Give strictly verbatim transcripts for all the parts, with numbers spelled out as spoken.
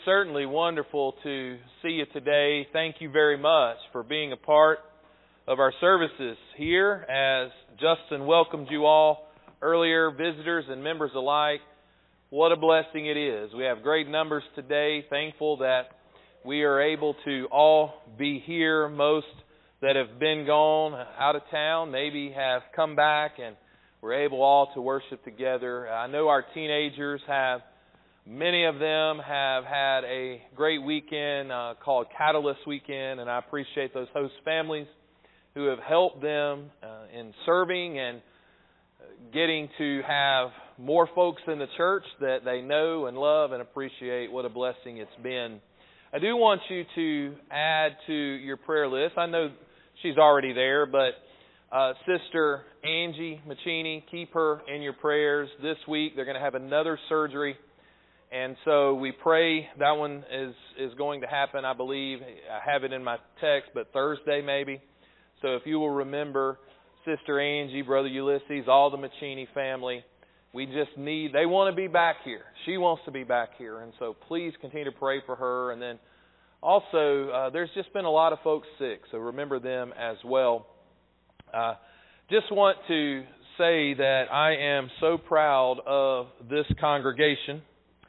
Certainly wonderful to see you today. Thank you very much for being a part of our services here as Justin welcomed you all earlier, visitors and members alike. What a blessing it is. We have great numbers today. Thankful that we are able to all be here. Most that have been gone out of town maybe have come back and we're able all to worship together. I know our teenagers have Many of them have had a great weekend uh, called Catalyst Weekend, and I appreciate those host families who have helped them uh, in serving and getting to have more folks in the church that they know and love and appreciate. What a blessing it's been. I do want you to add to your prayer list. I know she's already there, but uh, Sister Angie Maccini, keep her in your prayers. This week they're going to have another surgery. And so we pray that one is, is going to happen, I believe. I have it in my text, but Thursday maybe. So if you will remember Sister Angie, Brother Ulysses, all the Maccini family, we just need, they want to be back here. She wants to be back here. And so please continue to pray for her. And then also, uh, there's just been a lot of folks sick, so remember them as well. Uh, just want to say that I am so proud of this congregation.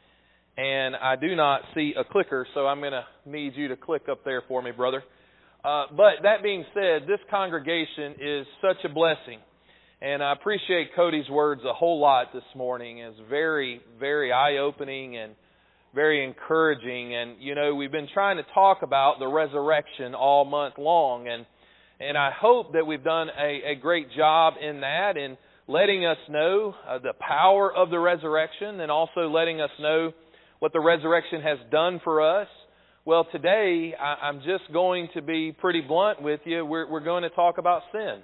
And I do not see a clicker, so I'm going to need you to click up there for me, brother. Uh, but that being said, this congregation is such a blessing. And I appreciate Cody's words a whole lot this morning. It's very, very eye-opening and very encouraging. And, you know, we've been trying to talk about the resurrection all month long. And and I hope that we've done a, a great job in that in letting us know uh, the power of the resurrection and also letting us know what the resurrection has done for us. Well, today, I, I'm just going to be pretty blunt with you. We're, we're going to talk about sin.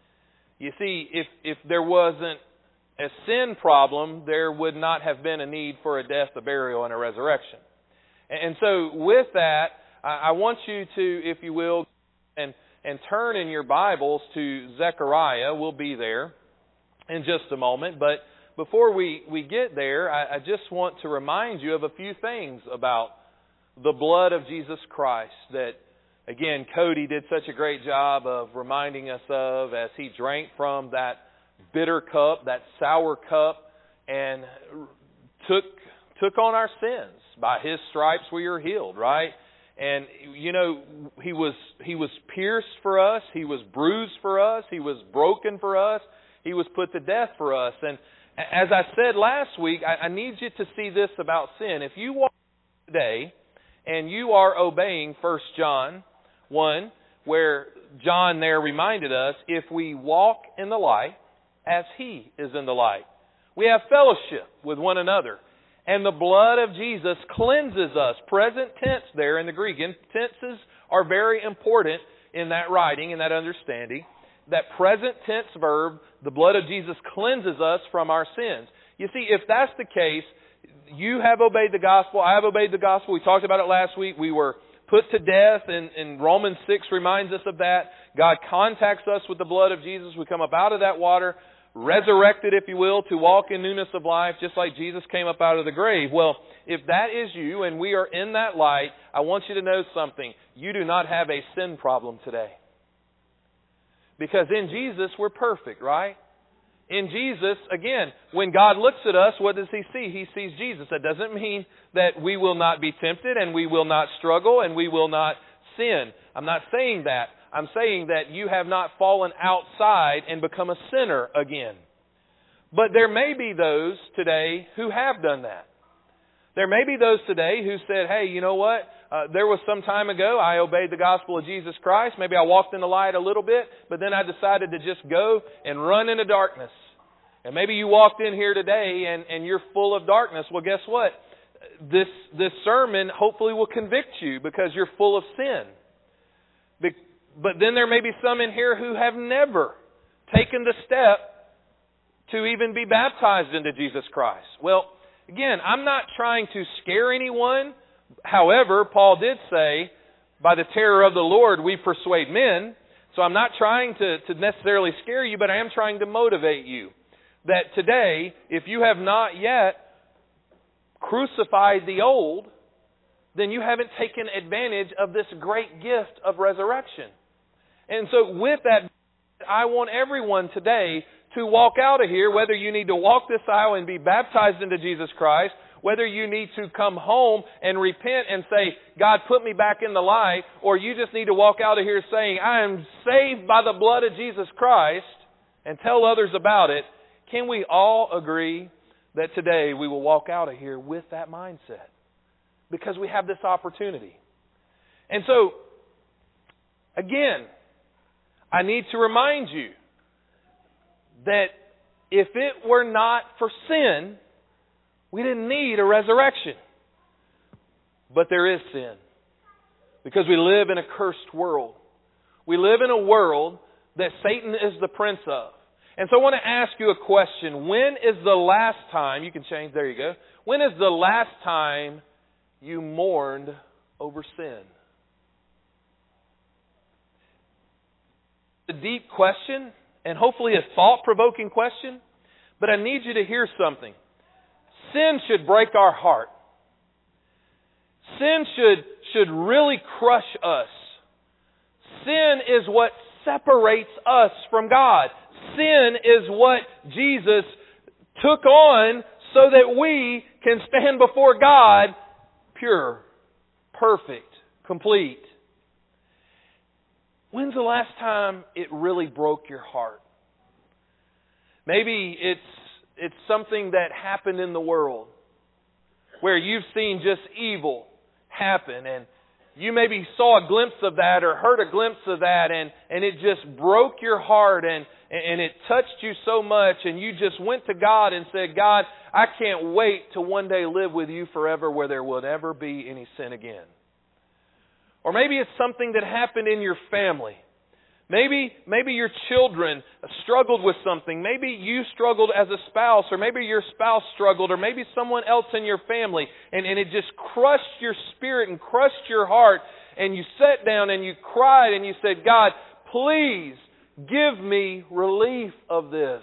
You see, if, if there wasn't a sin problem, there would not have been a need for a death, a burial, and a resurrection. And, and so with that, I, I want you to, if you will, and, and turn in your Bibles to Zechariah. We'll be there in just a moment, but Before we, we get there, I, I just want to remind you of a few things about the blood of Jesus Christ that, again, Cody did such a great job of reminding us of as he drank from that bitter cup, that sour cup, and took took on our sins. By His stripes we are healed, right? And, you know, He was He was pierced for us. He was bruised for us. He was broken for us. He was put to death for us. And as I said last week, I, I need you to see this about sin. If you walk today and you are obeying First John one, where John there reminded us, if we walk in the light as He is in the light, we have fellowship with one another. And the blood of Jesus cleanses us. Present tense there in the Greek. And tenses are very important in that writing, in that understanding. That present tense verb, the blood of Jesus cleanses us from our sins. You see, if that's the case, you have obeyed the gospel, I have obeyed the gospel. We talked about it last week. We were put to death, and, and Romans six reminds us of that. God contacts us with the blood of Jesus. We come up out of that water, resurrected, if you will, to walk in newness of life, just like Jesus came up out of the grave. Well, if that is you, and we are in that light, I want you to know something. You do not have a sin problem today. Because in Jesus, we're perfect, right? In Jesus, again, when God looks at us, what does He see? He sees Jesus. That doesn't mean that we will not be tempted and we will not struggle and we will not sin. I'm not saying that. I'm saying that you have not fallen outside and become a sinner again. But there may be those today who have done that. There may be those today who said, hey, you know what? Uh, there was some time ago I obeyed the gospel of Jesus Christ. Maybe I walked in the light a little bit, but then I decided to just go and run into darkness. And maybe you walked in here today and, and you're full of darkness. Well, guess what? This, this sermon hopefully will convict you because you're full of sin. But then there may be some in here who have never taken the step to even be baptized into Jesus Christ. Well, again, I'm not trying to scare anyone. However, Paul did say, by the terror of the Lord we persuade men. So I'm not trying to, to necessarily scare you, but I am trying to motivate you. That today, if you have not yet crucified the old, then you haven't taken advantage of this great gift of resurrection. And so with that, I want everyone today to walk out of here, whether you need to walk this aisle and be baptized into Jesus Christ, whether you need to come home and repent and say, God, put me back in the light, or you just need to walk out of here saying, I am saved by the blood of Jesus Christ, and tell others about it. Can we all agree that today we will walk out of here with that mindset? Because we have this opportunity. And so, again, I need to remind you that if it were not for sin, we didn't need a resurrection. But there is sin. Because we live in a cursed world. We live in a world that Satan is the prince of. And so I want to ask you a question. When is the last time, you can change, there you go. When is the last time you mourned over sin? A deep question, and hopefully a thought-provoking question, but I need you to hear something. Sin should break our heart. Sin should, should really crush us. Sin is what separates us from God. Sin is what Jesus took on so that we can stand before God pure, perfect, complete. When's the last time it really broke your heart? Maybe it's it's something that happened in the world where you've seen just evil happen, and you maybe saw a glimpse of that or heard a glimpse of that, and, and it just broke your heart, and, and it touched you so much, and you just went to God and said, God, I can't wait to one day live with you forever where there will never be any sin again. Or maybe it's something that happened in your family. Maybe, maybe your children struggled with something. Maybe you struggled as a spouse, or maybe your spouse struggled, or maybe someone else in your family, and, and it just crushed your spirit and crushed your heart, and you sat down and you cried and you said, God, please give me relief of this.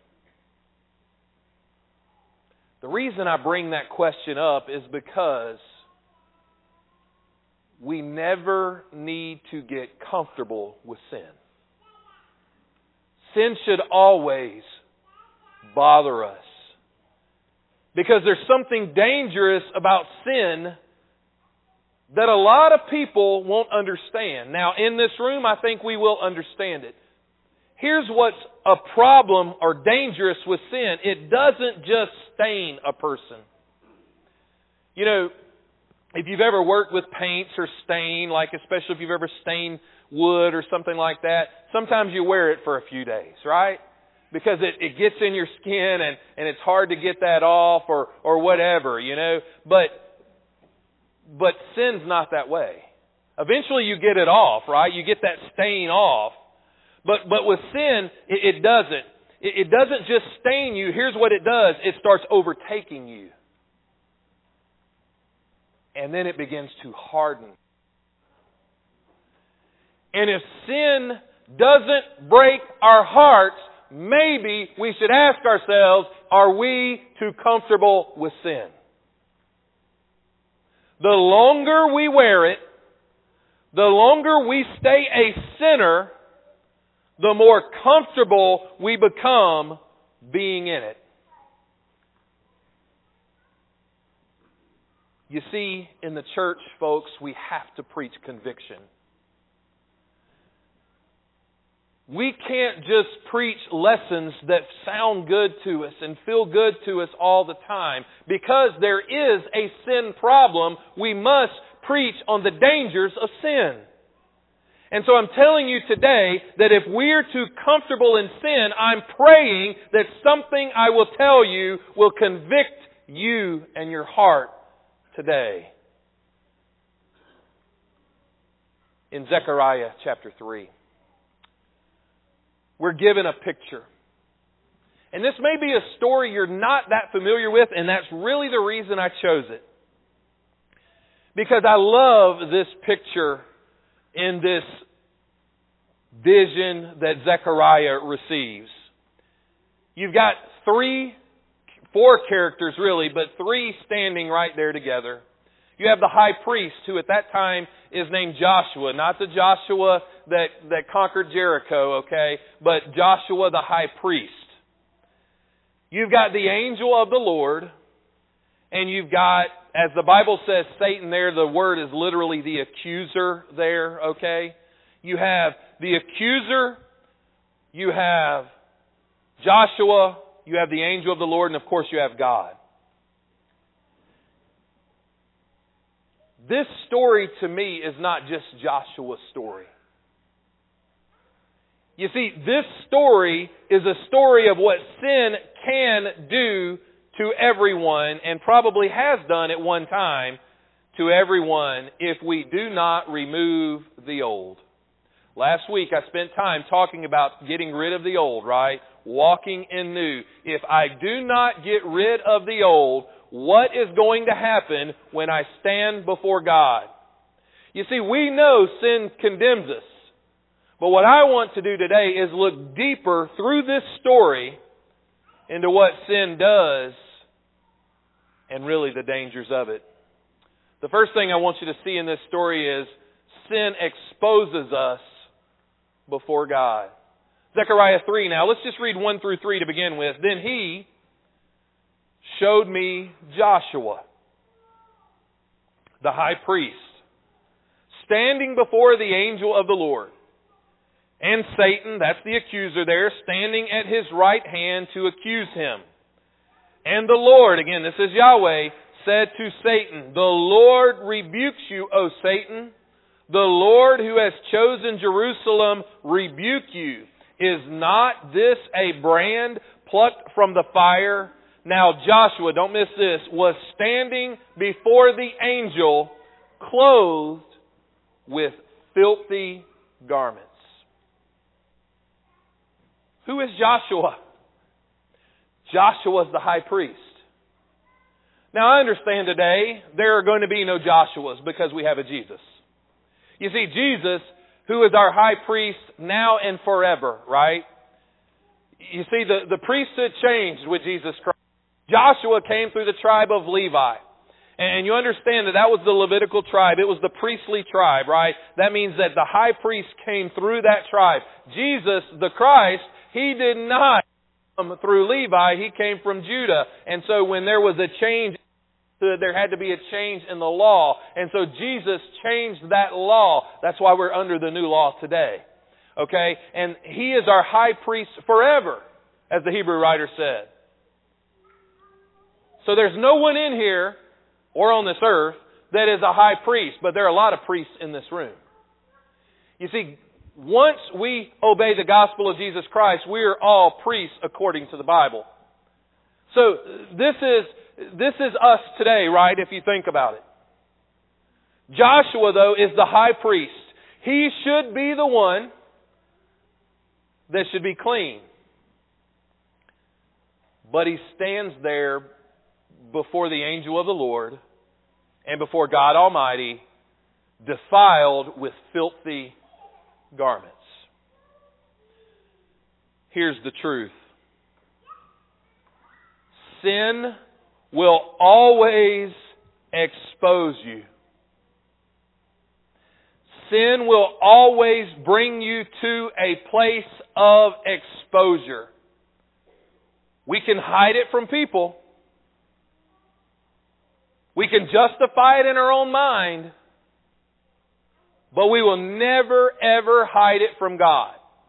The reason I bring that question up is because we never need to get comfortable with sin. Sin should always bother us. Because there's something dangerous about sin that a lot of people won't understand. Now, in this room, I think we will understand it. Here's what's a problem or dangerous with sin. It doesn't just stain a person. You know, if you've ever worked with paints or stain, like especially if you've ever stained wood or something like that, sometimes you wear it for a few days, right? Because it, it gets in your skin and, and it's hard to get that off or, or whatever, you know. But, but sin's not that way. Eventually you get it off, right? You get that stain off. But, but with sin, it, it doesn't. It, it doesn't just stain you. Here's what it does. It starts overtaking you. And then it begins to harden. And if sin doesn't break our hearts, maybe we should ask ourselves, are we too comfortable with sin? The longer we wear it, the longer we stay a sinner, the more comfortable we become being in it. You see, in the church, folks, we have to preach conviction. We can't just preach lessons that sound good to us and feel good to us all the time. Because there is a sin problem, we must preach on the dangers of sin. And so I'm telling you today that if we're too comfortable in sin, I'm praying that something I will tell you will convict you and your heart today. In Zechariah chapter three, we're given a picture. And this may be a story you're not that familiar with, and that's really the reason I chose it. Because I love this picture in this vision that Zechariah receives. You've got three, four characters really, but three standing right there together. You have the high priest, who at that time is named Joshua, not the Joshua that, that conquered Jericho, okay, but Joshua the high priest. You've got the angel of the Lord, and you've got, as the Bible says, Satan there, the word is literally the accuser there, okay? You have the accuser, you have Joshua, you have the angel of the Lord, and of course you have God. This story to me is not just Joshua's story. You see, this story is a story of what sin can do to everyone, and probably has done at one time to everyone, if we do not remove the old. Last week I spent time talking about getting rid of the old, right? Walking in new. If I do not get rid of the old, what is going to happen when I stand before God? You see, we know sin condemns us. But what I want to do today is look deeper through this story into what sin does and really the dangers of it. The first thing I want you to see in this story is sin exposes us before God. Zechariah three now. Let's just read one through three to begin with. Then he showed me Joshua, the high priest, standing before the angel of the Lord, and Satan, that's the accuser there, standing at his right hand to accuse him. And the Lord, again, this is Yahweh, said to Satan, "The Lord rebukes you, O Satan. The Lord who has chosen Jerusalem rebuke you. Is not this a brand plucked from the fire?" Now Joshua, don't miss this, was standing before the angel, clothed with filthy garments. Who is Joshua? Joshua's the high priest. Now I understand today there are going to be no Joshuas because we have a Jesus. You see, Jesus, who is our high priest now and forever, right? You see, the, the priesthood changed with Jesus Christ. Joshua came through the tribe of Levi. And you understand that that was the Levitical tribe. It was the priestly tribe, right? That means that the high priest came through that tribe. Jesus, the Christ, he did not come through Levi. He came from Judah. And so when there was a change, there had to be a change in the law. And so Jesus changed that law. That's why we're under the new law today. Okay? And he is our high priest forever, as the Hebrew writer said. So there's no one in here or on this earth that is a high priest, but there are a lot of priests in this room. You see, once we obey the gospel of Jesus Christ, we are all priests according to the Bible. So this is this is us today, right, if you think about it. Joshua, though, is the high priest. He should be the one that should be clean. But he stands there before the angel of the Lord and before God Almighty, defiled with filthy garments. Here's the truth. Sin will always expose you. Sin will always bring you to a place of exposure. We can hide it from people. We can justify it in our own mind, but we will never, ever hide it from God.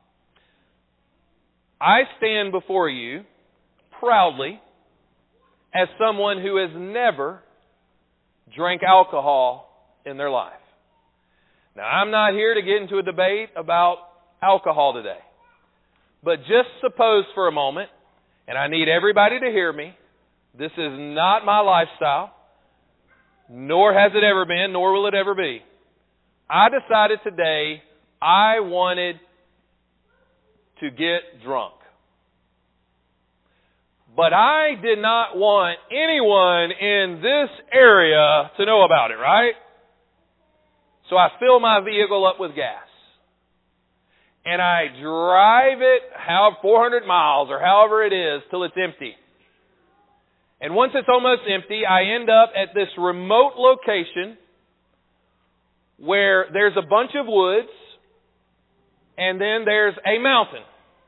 I stand before you proudly as someone who has never drank alcohol in their life. Now, I'm not here to get into a debate about alcohol today, but just suppose for a moment, and I need everybody to hear me, this is not my lifestyle. Nor has it ever been, nor will it ever be. I decided today I wanted to get drunk. But I did not want anyone in this area to know about it, right? So I fill my vehicle up with gas. And I drive it how four hundred miles or however it is till it's empty. And once it's almost empty, I end up at this remote location where there's a bunch of woods and then there's a mountain.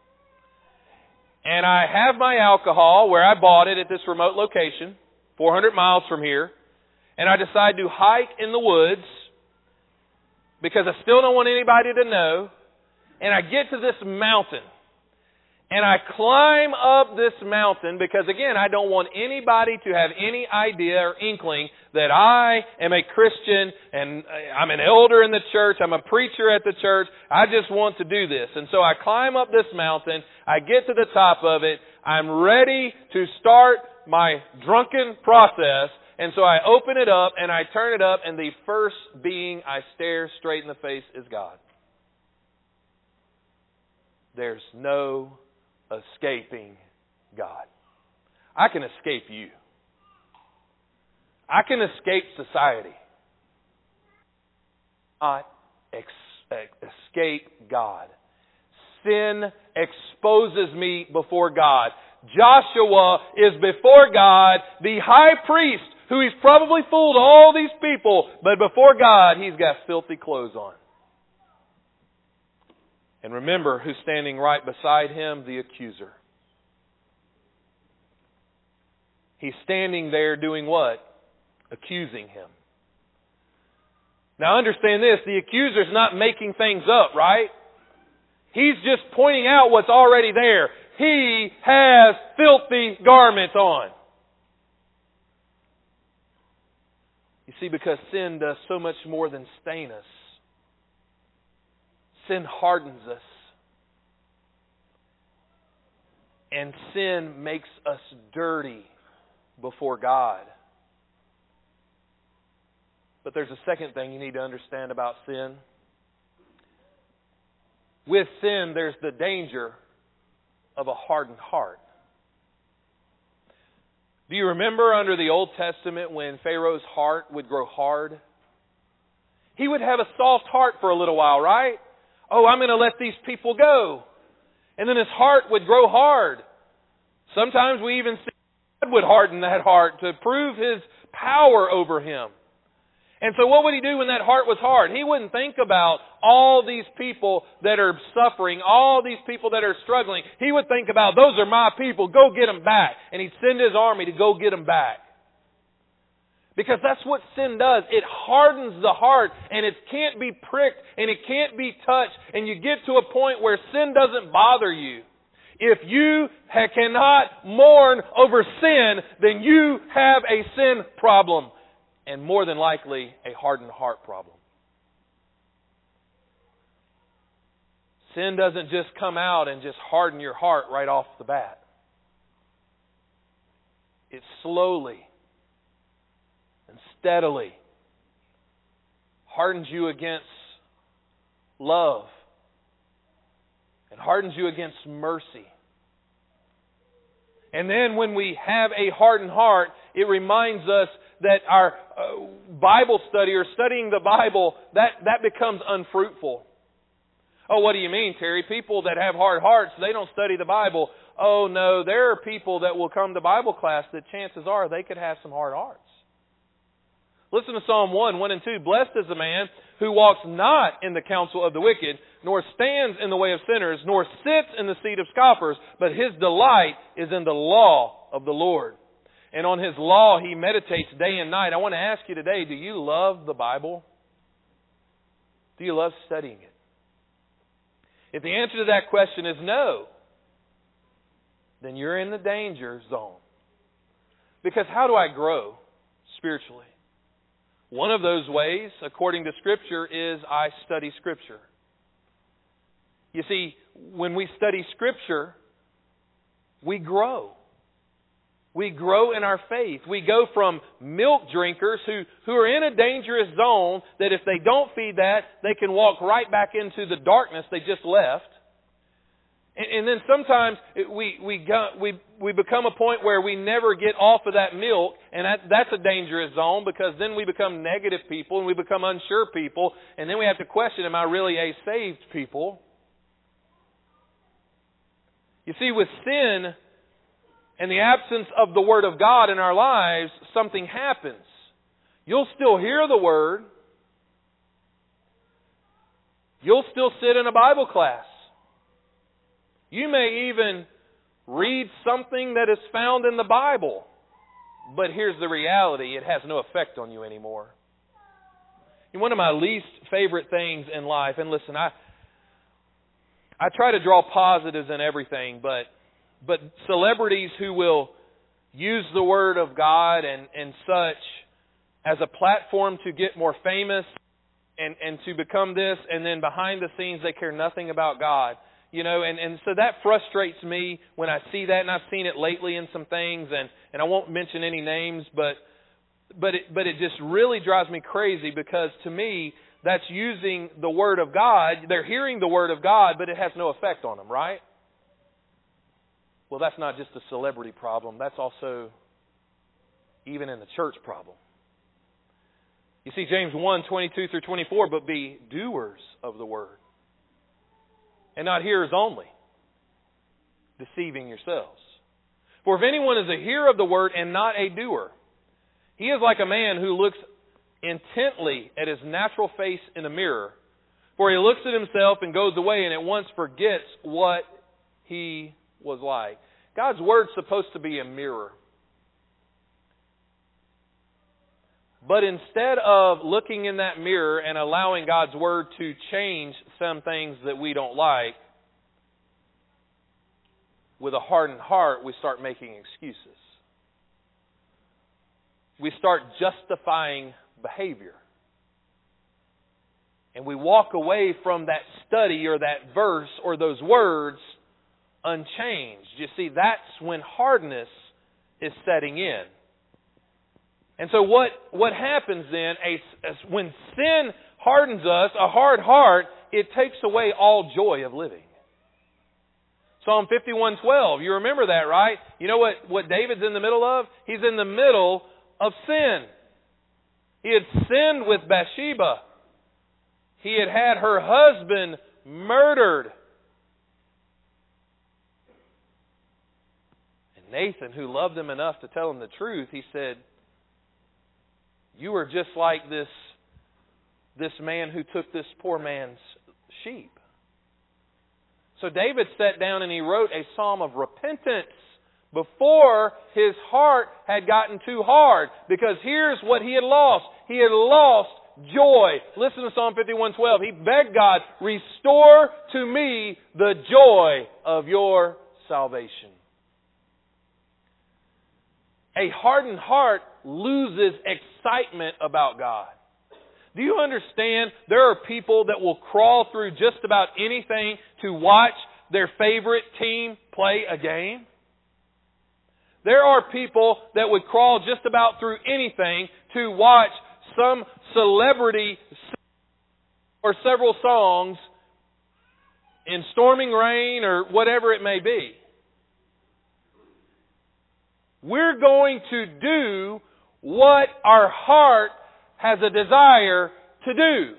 And I have my alcohol where I bought it at this remote location, four hundred miles from here, and I decide to hike in the woods because I still don't want anybody to know. And I get to this mountain. And I climb up this mountain because, again, I don't want anybody to have any idea or inkling that I am a Christian and I'm an elder in the church, I'm a preacher at the church. I just want to do this. And so I climb up this mountain, I get to the top of it, I'm ready to start my drunken process. And so I open it up and I turn it up, and the first being I stare straight in the face is God. There's no escaping God. I can escape you. I can escape society. Not ex- escape God. Sin exposes me before God. Joshua is before God, the high priest, who he's probably fooled all these people, but before God, he's got filthy clothes on. And remember who's standing right beside him, the accuser. He's standing there doing what? Accusing him. Now understand this, the accuser's not making things up, right? He's just pointing out what's already there. He has filthy garments on. You see, because sin does so much more than stain us. Sin hardens us. And sin makes us dirty before God. But there's a second thing you need to understand about sin. With sin, there's the danger of a hardened heart. Do you remember under the Old Testament when Pharaoh's heart would grow hard? He would have a soft heart for a little while, right? Oh, I'm going to let these people go. And then his heart would grow hard. Sometimes we even see God would harden that heart to prove His power over him. And so what would He do when that heart was hard? He wouldn't think about all these people that are suffering, all these people that are struggling. He would think about, those are my people, go get them back. And He'd send His army to go get them back. Because that's what sin does. It hardens the heart, and it can't be pricked, and it can't be touched, and you get to a point where sin doesn't bother you. If you ha- cannot mourn over sin, then you have a sin problem, and more than likely, a hardened heart problem. Sin doesn't just come out and just harden your heart right off the bat. It slowly and steadily hardens you against love and hardens you against mercy. And then when we have a hardened heart, it reminds us that our uh, Bible study or studying the Bible, that, that becomes unfruitful. Oh, what do you mean, Terry? People that have hard hearts, they don't study the Bible. Oh, no, there are people that will come to Bible class that chances are they could have some hard hearts. Listen to Psalm one, one and two. Blessed is the man who walks not in the counsel of the wicked, nor stands in the way of sinners, nor sits in the seat of scoffers, but his delight is in the law of the Lord. And on His law He meditates day and night. I want to ask you today, do you love the Bible? Do you love studying it? If the answer to that question is no, then you're in the danger zone. Because how do I grow spiritually? One of those ways, according to Scripture, is I study Scripture. You see, when we study Scripture, we grow. We grow in our faith. We go from milk drinkers who, who are in a dangerous zone that if they don't feed that, they can walk right back into the darkness they just left. And, and then sometimes it, we, we, go, we, we become a point where we never get off of that milk, and that, that's a dangerous zone because then we become negative people and we become unsure people, and then we have to question, am I really a saved people? You see, with sin, and the absence of the Word of God in our lives, something happens. You'll still hear the Word. You'll still sit in a Bible class. You may even read something that is found in the Bible. But here's the reality. It has no effect on you anymore. And one of my least favorite things in life, and listen, I I try to draw positives in everything, but but celebrities who will use the Word of God and, and such as a platform to get more famous and, and to become this, and then behind the scenes they care nothing about God. You know, and, and so that frustrates me when I see that, and I've seen it lately in some things, and, and I won't mention any names, but but it, but it just really drives me crazy, because to me, that's using the Word of God. They're hearing the Word of God, but it has no effect on them, right? Well, that's not just a celebrity problem. That's also, even in the church, problem. You see, James one, twenty-two through twenty-four, but be doers of the Word, and not hearers only, deceiving yourselves. For if anyone is a hearer of the Word and not a doer, he is like a man who looks intently at his natural face in a mirror. For he looks at himself and goes away and at once forgets what he was like. God's Word's supposed to be a mirror. But instead of looking in that mirror and allowing God's Word to change some things that we don't like, with a hardened heart, we start making excuses. We start justifying behavior. And we walk away from that study or that verse or those words unchanged. You see, that's when hardness is setting in. And so what, what happens then, a, a, when sin hardens us, a hard heart, it takes away all joy of living. Psalm fifty-one twelve, you remember that, right? You know what, what David's in the middle of? He's in the middle of sin. He had sinned with Bathsheba. He had had her husband murdered. And Nathan, who loved him enough to tell him the truth, he said, you are just like this, this man who took this poor man's sheep. So David sat down and he wrote a psalm of repentance before his heart had gotten too hard. Because here's what he had lost. He had lost joy. Listen to Psalm fifty-one twelve. He begged God, restore to me the joy of your salvation. A hardened heart loses excitement about God. Do you understand there are people that will crawl through just about anything to watch their favorite team play a game? There are people that would crawl just about through anything to watch some celebrity or several songs in storming rain or whatever it may be. We're going to do what our heart has a desire to do.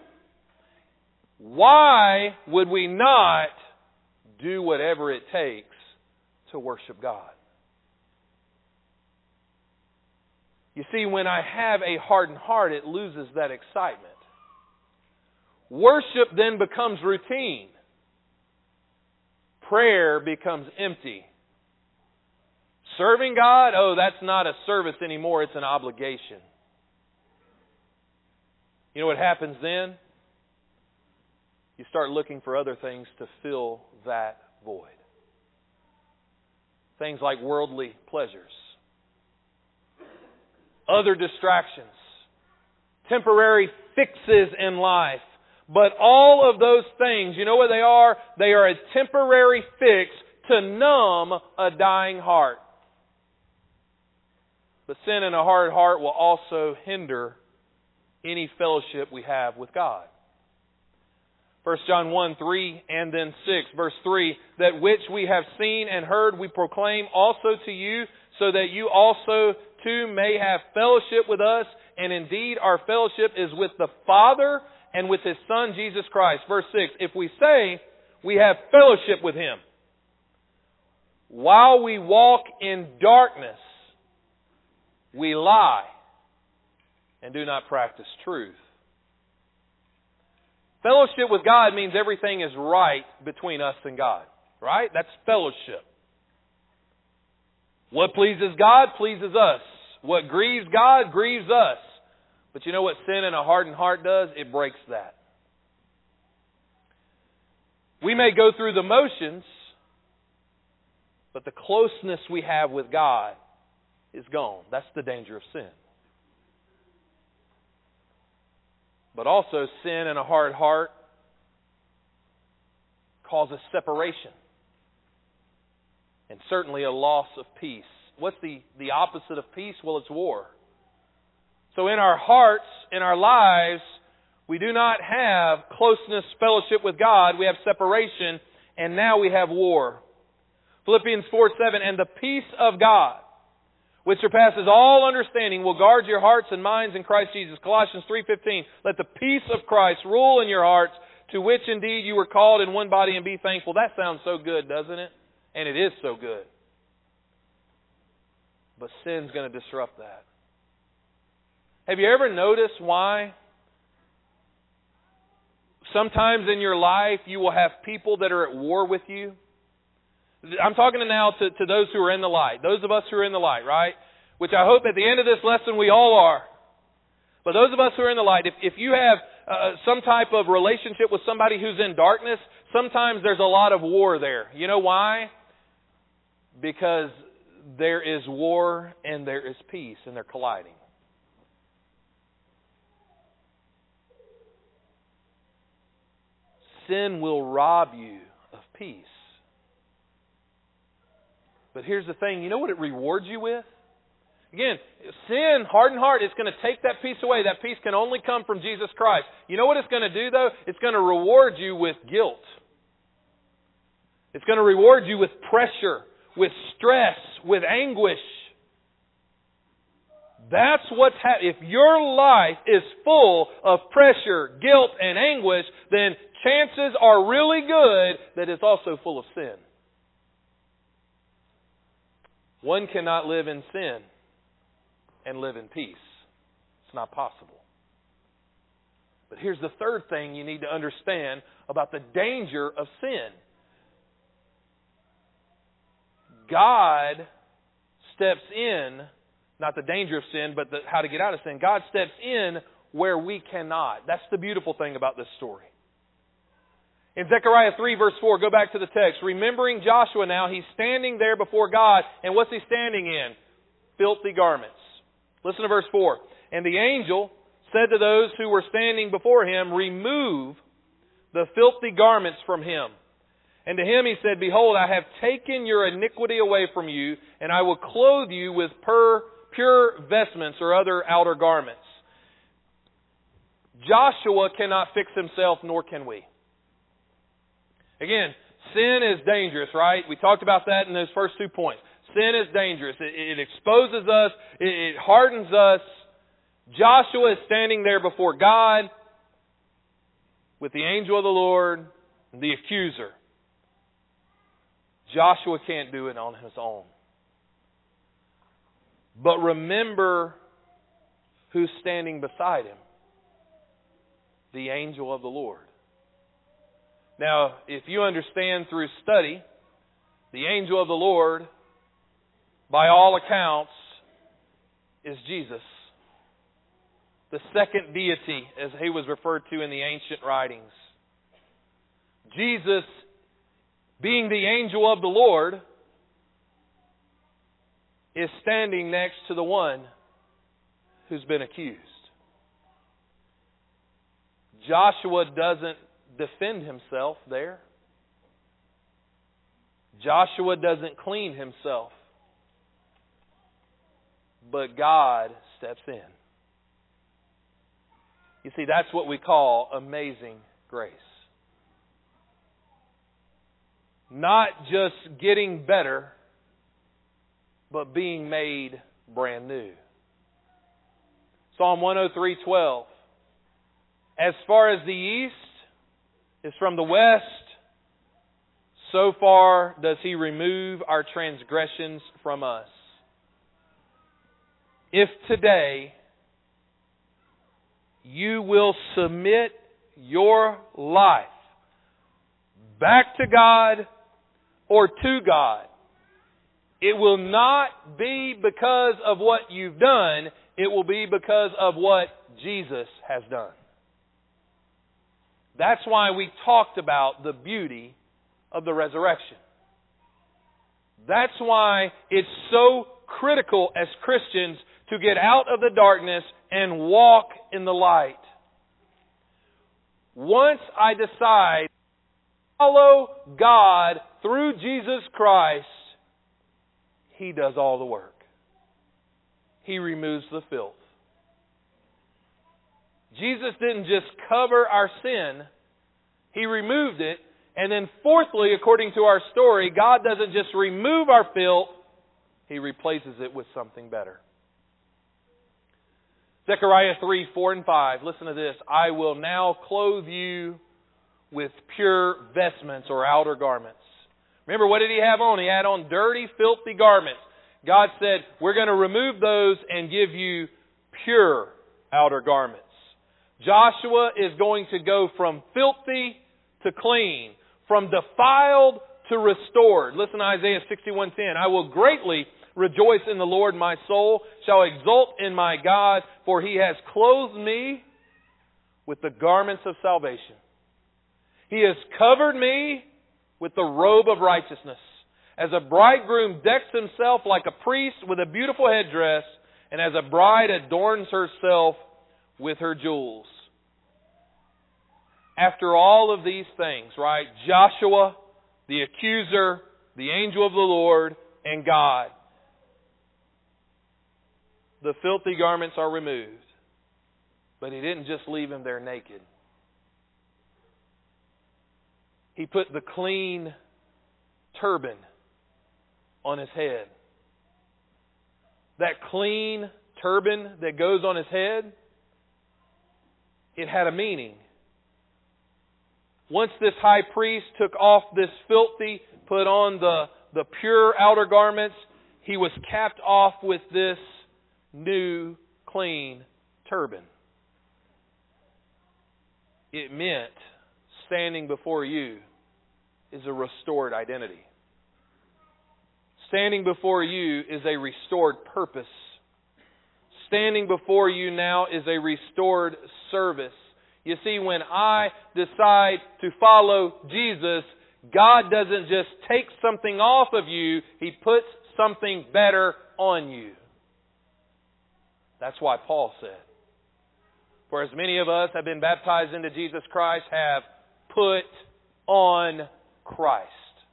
Why would we not do whatever it takes to worship God? You see, when I have a hardened heart, it loses that excitement. Worship then becomes routine. Prayer becomes empty. Serving God, oh, that's not a service anymore, it's an obligation. You know what happens then? You start looking for other things to fill that void. Things like worldly pleasures, other distractions, temporary fixes in life. But all of those things, you know what they are? They are a temporary fix to numb a dying heart. But sin in a hard heart will also hinder any fellowship we have with God. First John one, three and then six, verse three, that which we have seen and heard we proclaim also to you, so that you also too may have fellowship with us. And indeed our fellowship is with the Father and with His Son Jesus Christ. Verse six, if we say we have fellowship with Him, while we walk in darkness, we lie and do not practice truth. Fellowship with God means everything is right between us and God. Right? That's fellowship. What pleases God pleases us. What grieves God grieves us. But you know what sin in a hardened heart does? It breaks that. We may go through the motions, but the closeness we have with God is gone. That's the danger of sin. But also, sin in a hard heart causes separation. And certainly a loss of peace. What's the, the opposite of peace? Well, it's war. So in our hearts, in our lives, we do not have closeness, fellowship with God. We have separation, and now we have war. Philippians four seven, and the peace of God, which surpasses all understanding, will guard your hearts and minds in Christ Jesus. Colossians three fifteen, let the peace of Christ rule in your hearts, to which indeed you were called in one body, and be thankful. That sounds so good, doesn't it? And it is so good. But sin's going to disrupt that. Have you ever noticed why sometimes in your life you will have people that are at war with you? I'm talking now to, to those who are in the light. Those of us who are in the light, right? Which I hope at the end of this lesson we all are. But those of us who are in the light, if, if you have uh, some type of relationship with somebody who's in darkness, sometimes there's a lot of war there. You know why? Because there is war and there is peace, and they're colliding. Sin will rob you of peace. But here's the thing, you know what it rewards you with? Again, sin, hardened heart, it's going to take that peace away. That peace can only come from Jesus Christ. You know what it's going to do, though? It's going to reward you with guilt. It's going to reward you with pressure, with stress, with anguish. That's what's happening. If your life is full of pressure, guilt, and anguish, then chances are really good that it's also full of sin. One cannot live in sin and live in peace. It's not possible. But here's the third thing you need to understand about the danger of sin. God steps in, not the danger of sin, but the, how to get out of sin. God steps in where we cannot. That's the beautiful thing about this story. In Zechariah three, verse four, go back to the text. Remembering Joshua now, he's standing there before God. And what's he standing in? Filthy garments. Listen to verse four. And the angel said to those who were standing before him, remove the filthy garments from him. And to him he said, behold, I have taken your iniquity away from you, and I will clothe you with pur, pure vestments or other outer garments. Joshua cannot fix himself, nor can we. Again, sin is dangerous, right? We talked about that in those first two points. Sin is dangerous. It, it exposes us. It, it hardens us. Joshua is standing there before God with the angel of the Lord, the accuser. Joshua can't do it on his own. But remember who's standing beside him. The angel of the Lord. Now, if you understand through study, the angel of the Lord, by all accounts, is Jesus. The second deity, as he was referred to in the ancient writings. Jesus, being the angel of the Lord, is standing next to the one who's been accused. Joshua doesn't defend himself there. Joshua doesn't clean himself. But God steps in. You see, that's what we call amazing grace. Not just getting better, but being made brand new. Psalm one oh three twelve. As far as the east is from the west, so far does He remove our transgressions from us. If today you will submit your life back to God or to God, it will not be because of what you've done. It will be because of what Jesus has done. That's why we talked about the beauty of the resurrection. That's why it's so critical as Christians to get out of the darkness and walk in the light. Once I decide to follow God through Jesus Christ, He does all the work. He removes the filth. Jesus didn't just cover our sin, He removed it. And then fourthly, according to our story, God doesn't just remove our filth, He replaces it with something better. Zechariah three, four and five. Listen to this. I will now clothe you with pure vestments or outer garments. Remember, what did He have on? He had on dirty, filthy garments. God said, we're going to remove those and give you pure outer garments. Joshua is going to go from filthy to clean, from defiled to restored. Listen to Isaiah sixty-one ten. I will greatly rejoice in the Lord, my soul shall exult in my God, for He has clothed me with the garments of salvation. He has covered me with the robe of righteousness. As a bridegroom decks himself like a priest with a beautiful headdress, and as a bride adorns herself with her jewels. After all of these things, right? Joshua, the accuser, the angel of the Lord, and God. The filthy garments are removed. But He didn't just leave him there naked. He put the clean turban on his head. That clean turban that goes on his head, it had a meaning. Once this high priest took off this filthy, put on the, the pure outer garments, he was capped off with this new, clean turban. It meant standing before you is a restored identity. Standing before you is a restored purpose. Standing before you now is a restored service. You see, when I decide to follow Jesus, God doesn't just take something off of you, He puts something better on you. That's why Paul said, for as many of us have been baptized into Jesus Christ, have put on Christ.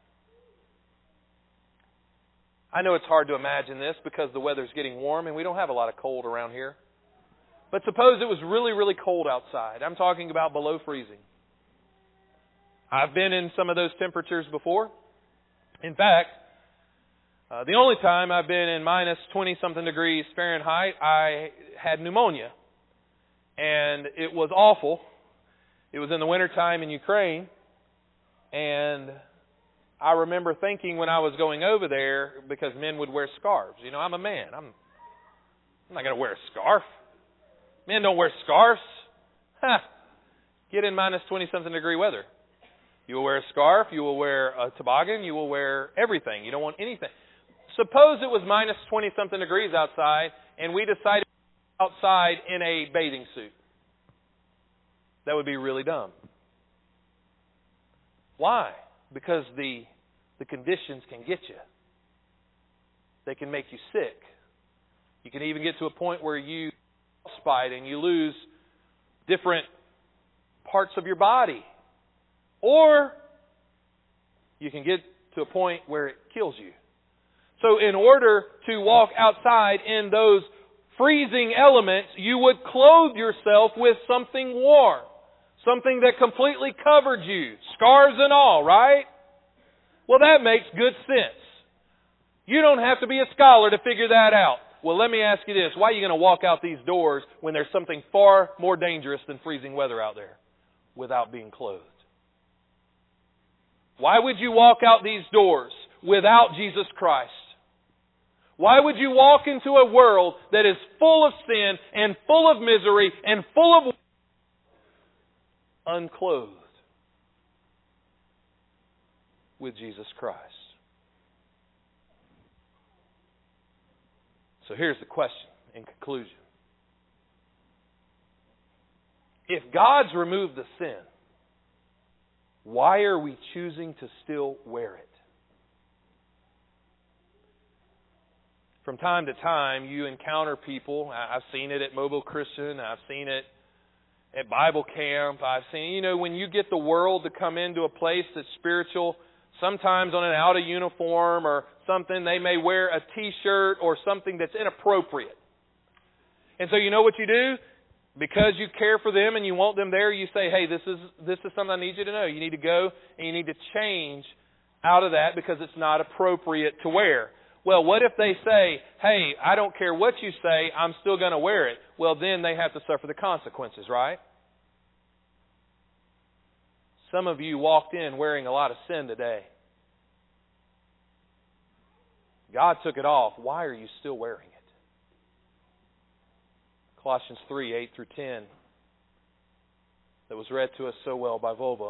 I know it's hard to imagine this because the weather's getting warm and we don't have a lot of cold around here. But suppose it was really, really cold outside. I'm talking about below freezing. I've been in some of those temperatures before. In fact, uh, the only time I've been in minus twenty-something degrees Fahrenheit, I had pneumonia. And it was awful. It was in the wintertime in Ukraine. And I remember thinking when I was going over there, because men would wear scarves. You know, I'm a man. I'm, I'm not going to wear a scarf. Men don't wear scarves. Ha! Get in minus twenty-something degree weather. You will wear a scarf. You will wear a toboggan. You will wear everything. You don't want anything. Suppose it was minus twenty-something degrees outside, and we decided to go outside in a bathing suit. That would be really dumb. Why? Because the, the conditions can get you. They can make you sick. You can even get to a point where you frostbite and you lose different parts of your body. Or you can get to a point where it kills you. So in order to walk outside in those freezing elements, you would clothe yourself with something warm. Something that completely covered you. Scars and all, right? Well, that makes good sense. You don't have to be a scholar to figure that out. Well, let me ask you this. Why are you going to walk out these doors when there's something far more dangerous than freezing weather out there without being clothed? Why would you walk out these doors without Jesus Christ? Why would you walk into a world that is full of sin and full of misery and full of unclothed with Jesus Christ? So here's the question in conclusion. If God's removed the sin, why are we choosing to still wear it? From time to time, you encounter people. I've seen it at Mobile Christian. I've seen it at Bible camp. I've seen, you know, when you get the world to come into a place that's spiritual, sometimes on an out of uniform or something, they may wear a t-shirt or something that's inappropriate. And so you know what you do? Because you care for them and you want them there, you say, hey, this is this is something I need you to know. You need to go and you need to change out of that because it's not appropriate to wear. Well, what if they say, hey, I don't care what you say, I'm still going to wear it? Well, then they have to suffer the consequences, right? Some of you walked in wearing a lot of sin today. God took it off. Why are you still wearing it? Colossians three, eight through ten, that was read to us so well by Volva.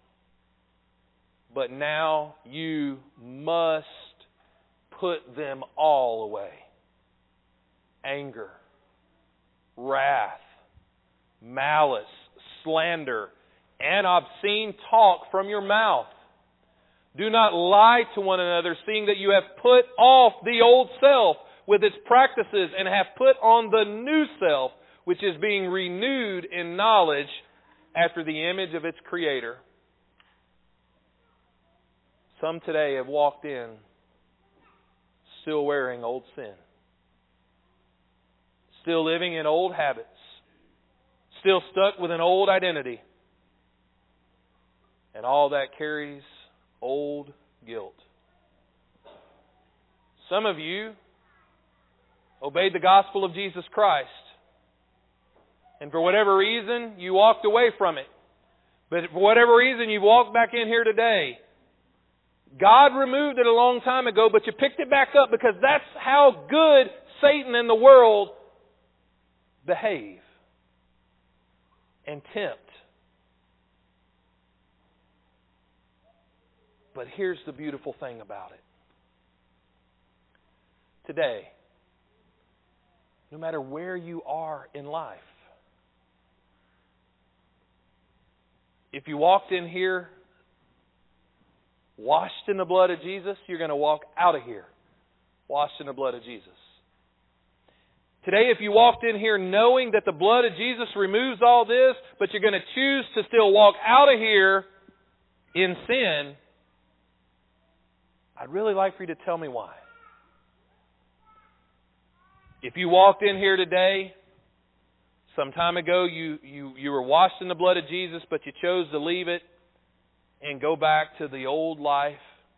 But now you must put them all away. Anger, wrath, malice, slander, and obscene talk from your mouth. Do not lie to one another, seeing that you have put off the old self with its practices and have put on the new self, which is being renewed in knowledge after the image of its Creator. Some today have walked in still wearing old sin, still living in old habits, still stuck with an old identity, and all that carries old guilt. Some of you obeyed the gospel of Jesus Christ, and for whatever reason, you walked away from it. But for whatever reason, you walked back in here today. God removed it a long time ago, but you picked it back up because that's how good Satan and the world behave and tempt. But here's the beautiful thing about it. Today, no matter where you are in life, if you walked in here washed in the blood of Jesus, you're going to walk out of here washed in the blood of Jesus. Today, if you walked in here knowing that the blood of Jesus removes all this, but you're going to choose to still walk out of here in sin, I'd really like for you to tell me why. If you walked in here today, some time ago you, you, you were washed in the blood of Jesus, but you chose to leave it and go back to the old life,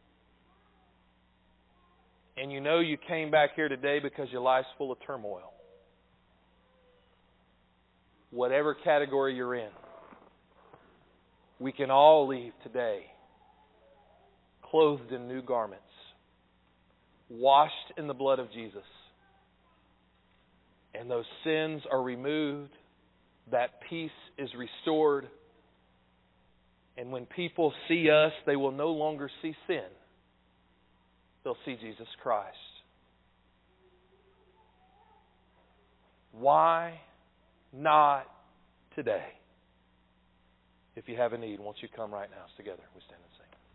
and you know you came back here today because your life's full of turmoil. Whatever category you're in, we can all leave today clothed in new garments, washed in the blood of Jesus. And those sins are removed. That peace is restored. And when people see us, they will no longer see sin. They'll see Jesus Christ. Why not today? If you have a need, won't you come right now together? We stand and sing.